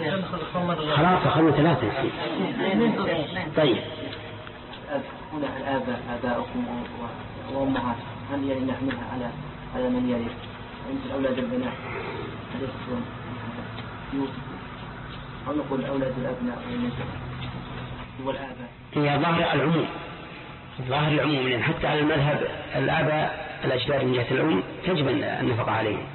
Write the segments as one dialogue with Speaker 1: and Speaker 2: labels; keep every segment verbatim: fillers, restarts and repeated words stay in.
Speaker 1: خلاص أخذنا ثلاثة. طيب
Speaker 2: هنا الآباء آباؤكم وأمهاتكم هل يعني نحملها على على من يرث مثل أولاد البنات هل يكون يوسف أو نقول أولاد الأبناء والآباء؟
Speaker 1: هي ظاهر العموم، ظاهر العموم، لأن حتى على المذهب الآباء الأجداد من جهة الأم تجب النفقة عليهم.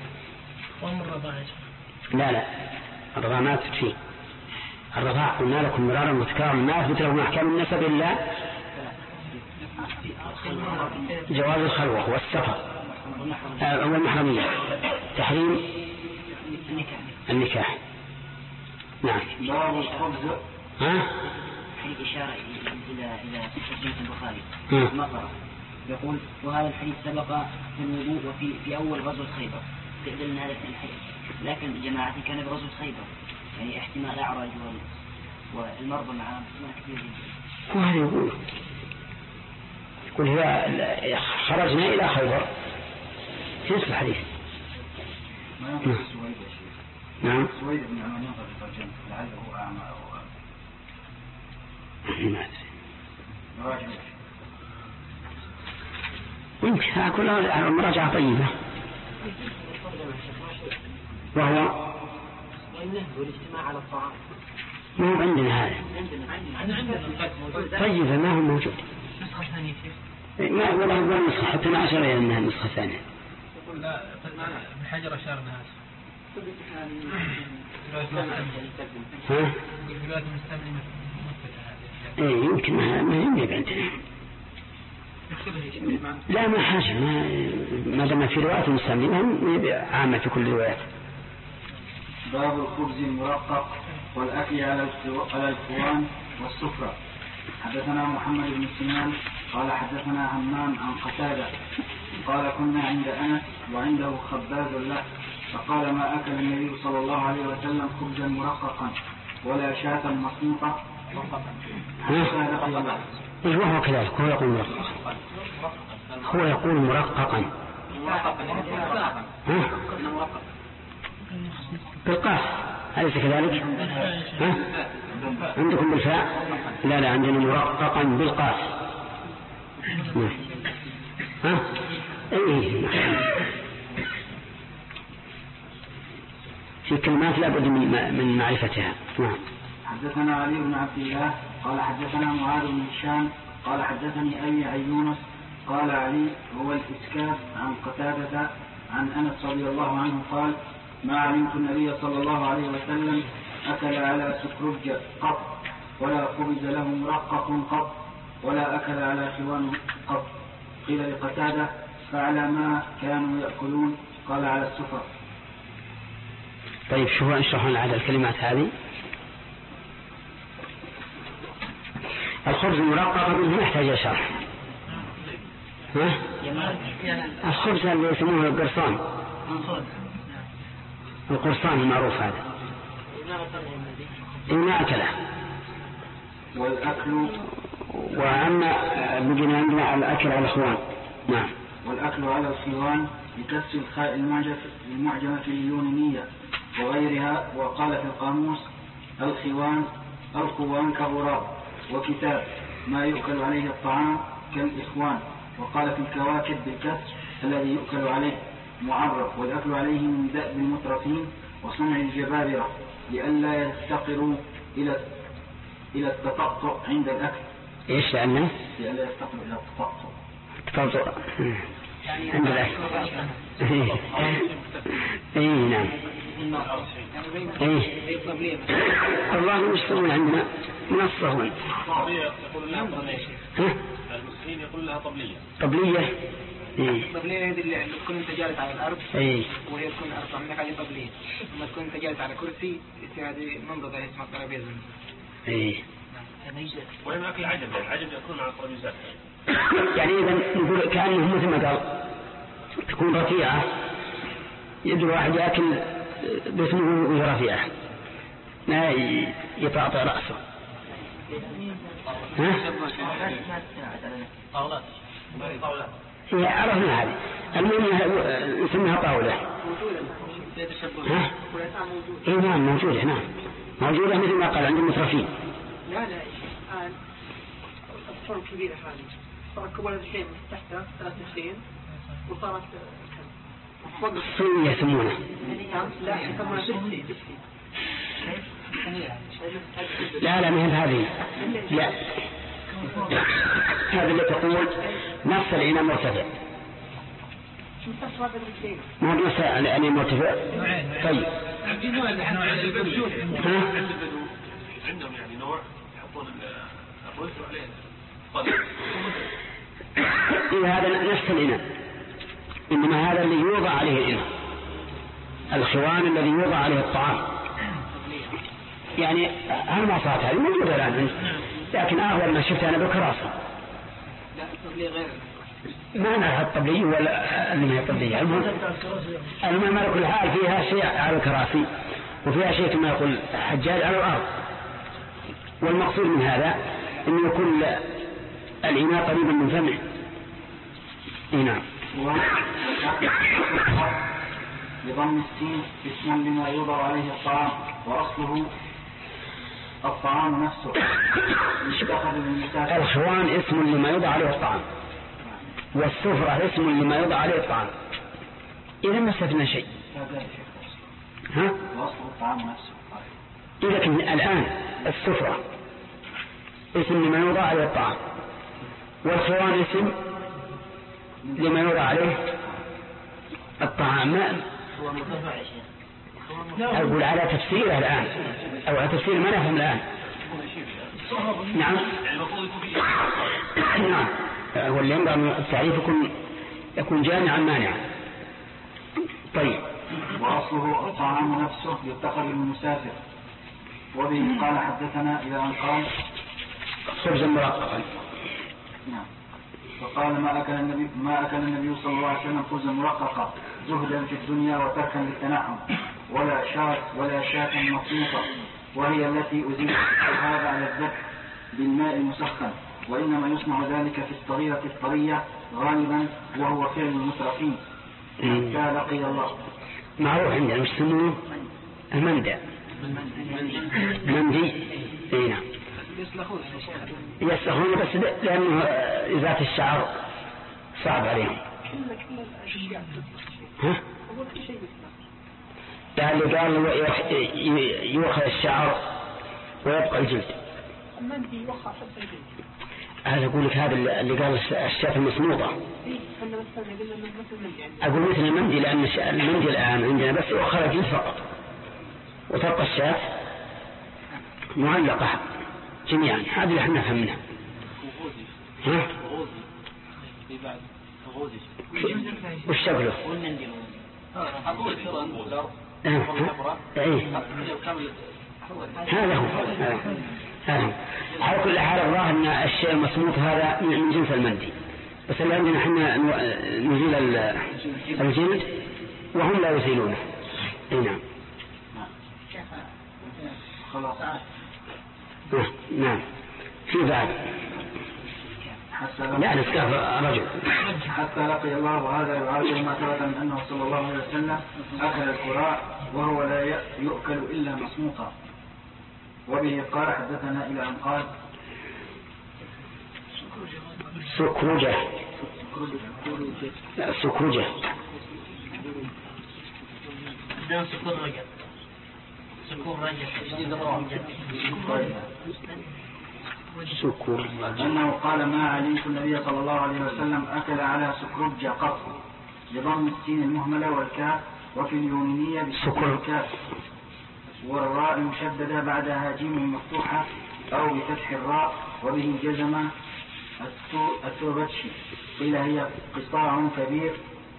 Speaker 1: لا لا الرضاع ما أثبت فيه. الرضاع قلنا لكم مرارا متكررا ما أثبت له من أحكام النسب إلا جواز الخلوة والسفر والمحرمية، تحريم النكاح. نعم.
Speaker 2: باب الخبز.
Speaker 1: ها؟
Speaker 3: في إشارة إلى إلى حديث البخاري مقرأ يقول وهذا الحديث سبق في الوضوء وفي في أول غزوة خيبر تقبل هذا الحديث، لكن جماعتي كان بغزوة خيبر يعني احتمال أعرج والمرضى مع احتمال كثير جدا.
Speaker 1: وهذا يقول يقول هي خرجنا إلى خيبر في نفس الحديث. نعم.
Speaker 2: سويد بن عمان ينظر للترجمة لعله أعمى أو
Speaker 1: ما أدري. يمكن كلها مراجعة طيبة. وهو
Speaker 2: النهب والاجتماع على الطعام.
Speaker 1: ما هو عندنا هذا. طيب ما هو موجود.
Speaker 2: نسخة ثانية كيف؟
Speaker 1: ما ولا هو نسخة حتى ما أشار إلى أنها نسخة ثانية.
Speaker 2: يقول لا من حجر أشارنا هذا.
Speaker 1: ها؟ إيه يمكن ما ما يمكن عندنا. لا ما حاجة ما ما دام في رواية المستعملين هم عامة في كل رواية.
Speaker 2: باب الخبز المرقق والأكل على على الكوان والسفرة. حدثنا محمد بن سنان قال حدثنا همام عن قتادة قال كنا عند أنس وعنده خباز له فقال ما أكل النبي صلى الله عليه وسلم خبزا مرققا ولا شاة مصنوطة.
Speaker 1: إيش وهو كذلك هو يقول مرققا هو يقول مرققا بالقاف أليس كذلك؟ ها؟ عندكم بالفاء؟ لا لا عندنا مرققا بالقاف. ها؟ إيه في كلمات لا بد من معرفتها. نعم.
Speaker 2: حدثنا علي بن عبد الله قال حدثنا معاذ بن هشام قال حدثني أبي عن يونس قال علي هو الإسكاف عن قتادة عن أنس رضي الله عنه قال ما علمت النبي صلى الله عليه وسلم أكل على سكرج قط ولا خبز له مرقق قط ولا أكل على خوان قط. قيل لقتادة فعلى ما كانوا يأكلون قال على السفر.
Speaker 1: طيب شو نشرح على الكلمات هذه. الخبز المرقق منه يحتاج شرح. ها؟ الخبز اللي يسمونه القرصان القرصان المعروف هذا إنما أكله.
Speaker 2: والأكل
Speaker 1: وأما بجنا عندنا الأكل على الخوان. نعم.
Speaker 2: والأكل على الخوان بكسر الخاء المعجمة اليونانية وغيرها. وقال في القاموس الخوان الخوان كغراب وكتاب ما يؤكل عليه الطعام كالإخوان. وقال في الكواكب بالكسر الذي يؤكل عليه معرف. والأكل عليه من دأب المترفين وصنع الجبابرة لئلا يفتقروا إلى إلى التقطع عند الأكل.
Speaker 1: إيش لأنه؟
Speaker 2: لئلا يفتقروا إلى التقطع.
Speaker 1: التقطع عند الأكل. إيه نعم. إيه الله يشتغل عندنا من الصهون.
Speaker 4: المسلمين يقول لها طبلية.
Speaker 1: طبلية. إيه.
Speaker 2: طبلية هذه اللي تكون أنت جالس على الأرض.
Speaker 1: إيه.
Speaker 2: وهي تكون أرفع منك على طبلية. لما تكون أنت جالس على كرسي هذه منضدة اسمها ترابيزة.
Speaker 1: إيه.
Speaker 4: وين أكل عجب؟ العجب يكون على الترابيزات.
Speaker 1: يعني إذا نقول كأنه مثل ما قال تكون رفيعة يد واحد يأكل باسمه وهي رفيعة ما يطعطع رأسه. ها؟
Speaker 4: طاولات. طاولات.
Speaker 1: هي عرفنا هذه المهم نسميها طاولة. ها؟ إيه نعم موجودة. نعم موجودة مثل ما قال عند المترفين.
Speaker 5: لا لا الآن الصورة كبيرة هذه صارت كبيرة الحين تحتها ثلاث سنين وصارت
Speaker 1: صينية يسمونها.
Speaker 5: لا يسمونها سلسي.
Speaker 1: لا لا مثل هذه لا هذا اللي تقول نفس الإناء مرتفع ما هو نفس الإناء مرتفع. طيب
Speaker 4: عندهم يعني نوع يحطون الرز عليه
Speaker 1: إيه هذا نفس الإناء إنما هذا اللي يوضع عليه الإناء الخوان الذي يوضع عليه الطعام يعني هالمعصات هذه موجودة الآن لكن أول ما شفت أنا بكراسة
Speaker 5: لا الطبلية غير
Speaker 1: ما نعرف الطبلية ولا اللي ما هي الطبلية المهم على كل حال فيها شيء على الكراسي وفيها شيء كما يقول حجاج على الأرض والمقصود من هذا أن يكون الإناء قريبا من فمه. نعم.
Speaker 2: بضم السين اسم لما يوضع عليه الطعام وأصله الطعام نفسه
Speaker 1: الخوان اسم لما يوضع عليه الطعام والسفرة اسم لما يوضع عليه الطعام. إذا ما استثنى شيء ها؟
Speaker 2: وأصله الطعام نفسه.
Speaker 1: إذا الآن السفرة اسم لما يوضع عليه الطعام والخوان اسم لما يوضع عليه الطعام. أقول على تفسيره الآن أو على تفسير ما نفهم الآن. نعم نعم واللي ينبغي التعريف يكون يكون جامعا مانعا. طيب
Speaker 2: وأصله الطعام نفسه يتخذ المسافر وبه قال حدثنا إلى أن قال
Speaker 1: خبزا مرققا.
Speaker 2: نعم. وقال ما أكل النبي ما أكل النبي صلى الله عليه وسلم خبزا مرققا زهدا في الدنيا وتركا للتنعم ولا شاة ولا شاة مصيفة وهي التي أزيلت هذا على الذبح بالماء المسخن وإنما يصنع ذلك في الصغيرة الطرية غالبا وهو فعل المترفين حتى لقي الله.
Speaker 1: معروف عندنا مش يسمونه المندى مندي. اي نعم يسلخون بس لأنه إزالة الشعر صعب عليهم. ها؟ ده اللي قال يوخى الشعر ويبقى الجلد. هذا أقول لك هذا اللي قال الشاة المسنوطة. أقول مثل المندي لأن المندي الآن عندنا بس يوخى الجلد فقط وتبقى الشاة معلقة جميعا. هذه اللي احنا فهمناها. ها؟ وش شكله؟ هذا هو هذا على كل حال الظاهر ان الشيء المصموت هذا من جنس المندي بس اللي عندنا احنا نزيل الجلد وهم لا يزيلونه. نعم
Speaker 2: خلاص.
Speaker 1: نعم في بعد لا نسكاف رجل
Speaker 2: حتى لقي الله وهذا يعارض ما ثبت من أنه صلى الله عليه وسلم أكل الكراء وهو لا يؤكل إلا مصموطا. وبه قال حدثنا إلى أن قال
Speaker 1: سكرجة سكرجة سكر
Speaker 2: أنه قال ما علمت النبي صلى الله عليه وسلم أكل على سكرجة قط بضم السين المهملة والكاف وفي اليونانية بسكر الكاف والراء المشددة بعدها جيم مفتوحة أو بفتح الراء وبه جزم التوبتشي. قيل هي قطاع كبير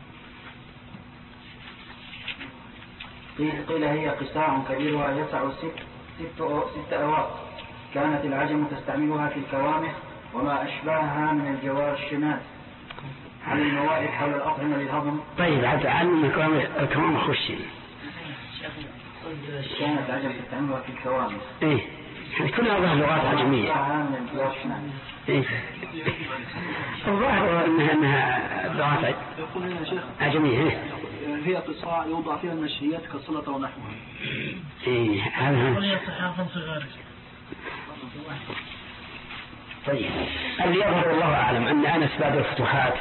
Speaker 2: قيل هي قطاع كبيرها يسع ست ست أواق كانت العجم تستعملها في الكوامح وما أشبهها من الجوار الشمال على الموائد حول الأطعمة للهضم.
Speaker 1: طيب عاد علم الكوامح خشي
Speaker 2: كانت عجم تستعملها في الكوامح.
Speaker 1: إيه كلها ظهر لغات عجمية. إيه الظاهر إنها إنها لغات عجمية.
Speaker 2: هي قصاع يوضع فيها المشهيات كالصلاة ونحوها.
Speaker 1: إيه هذا. طيب اللي يظهر الله أعلم أن أنس بعد الفتوحات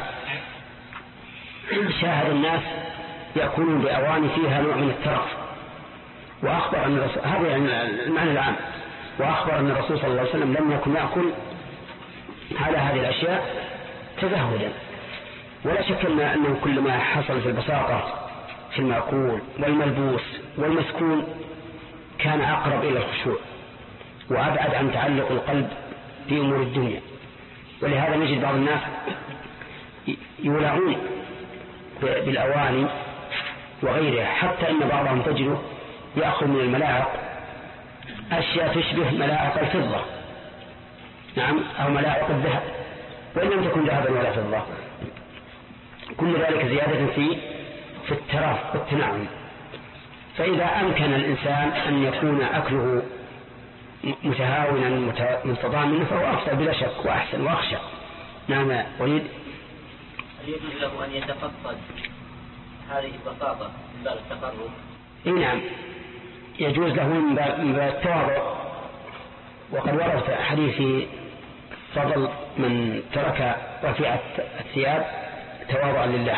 Speaker 1: شاهد الناس يأكلون بأواني فيها نوع من الترف، وأخبر أن الرسول، هذا يعني المعنى العام، وأخبر أن الرسول صلى الله عليه وسلم لم يكن يأكل على هذه الأشياء تزهدا. ولا شك أنه كل ما حصل في البساطة في المأكول والملبوس والمسكون كان أقرب إلى الخشوع وأبعد عن تعلق القلب بأمور الدنيا. ولهذا نجد بعض الناس يولعون بالأواني وغيرها، حتى أن بعضهم تجده يأخذ من الملاعق أشياء تشبه ملاعق الفضة، نعم، أو ملاعق الذهب وإن لم تكن ذهبا ولا فضة. كل ذلك زيادة في في التراف والتنعم. فإذا أمكن الإنسان أن يكون أكله متهاونا متضامنا فهو أفضل بلا شك وأحسن وأخشى. نعم أريد.
Speaker 3: يجوز له أن يتفقد هذه البساطة من باب التقرب؟
Speaker 1: إيه نعم، يجوز له من باب التواضع. وقد ورد حديث فضل من ترك رفيع الثياب تواضعا لله.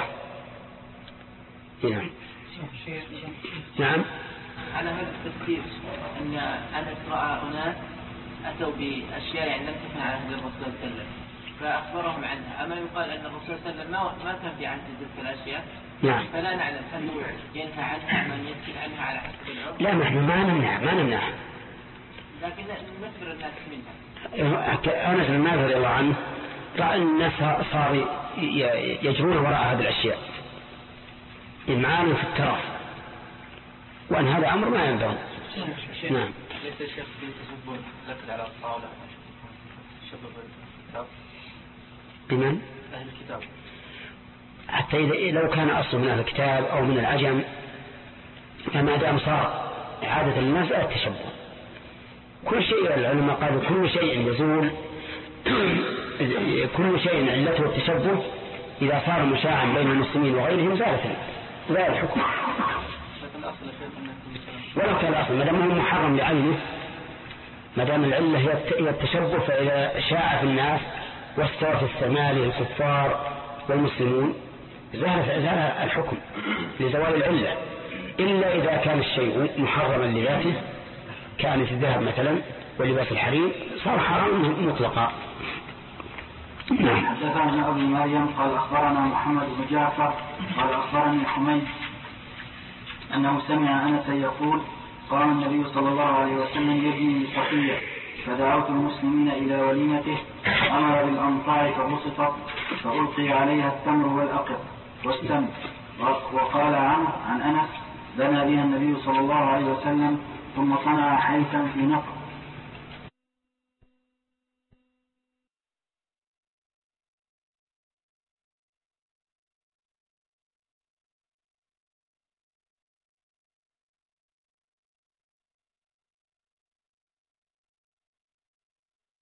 Speaker 1: نعم. نعم.
Speaker 3: على هذا التفسير أن أنس رأى أناس أتوا بأشياء يعني لم تكن على هذا الرسول صلى الله عليه وسلم فأخبرهم عنها، أما يقال أن الرسول صلى الله عليه وسلم ما كان في عنه تلك الأشياء.
Speaker 1: نعم.
Speaker 3: فلا نعلم هل ينهى عنها من يسكن عنها على حسب العرف.
Speaker 1: لا نحن ما نمنع ما نمنع
Speaker 3: لكن نذكر الناس منها.
Speaker 1: أنس بن مالك رضي الله عنه رأى الناس صار يجرون وراء هذه الأشياء إمعانا في الترف، وأن هذا أمر ما ينبغي. نعم.
Speaker 6: ليس الشيخ يتصبون لكن على الطاولة شبه الكتاب
Speaker 1: بمن؟
Speaker 6: أهل الكتاب،
Speaker 1: حتى إذا لو كان أصله من أهل الكتاب أو من العجم فما دام صار عادة الناس لا التشبه. كل شيء العلماء قالوا كل شيء يزول كل شيء علته التشبه إذا صار مشاعا بين المسلمين وغيرهم زالت زال الحكم. ولو كان الأصل ما دام هو محرم لعينه، ما دام العلة هي التشبه، فإذا شاع في الناس واستوى في استعماله الكفار والمسلمون زال زال الحكم لزوال العلة، إلا إذا كان الشيء محرما لذاته كان في الذهب مثلا ولباس الحرير صار حرام مطلقا.
Speaker 2: نعم. حدثنا أبو مريم قال أخبرنا محمد بن جعفر قال أخبرني حميد أنه سمع أنسا يقول قام النبي صلى الله عليه وسلم يبني صفية فدعوت المسلمين إلى وليمته أمر بالأنطاع فبسطت فألقي عليها التمر والأقط والسم. وقال عنه عن أنس بنى بها النبي صلى الله عليه وسلم ثم صنع حيثا في نقر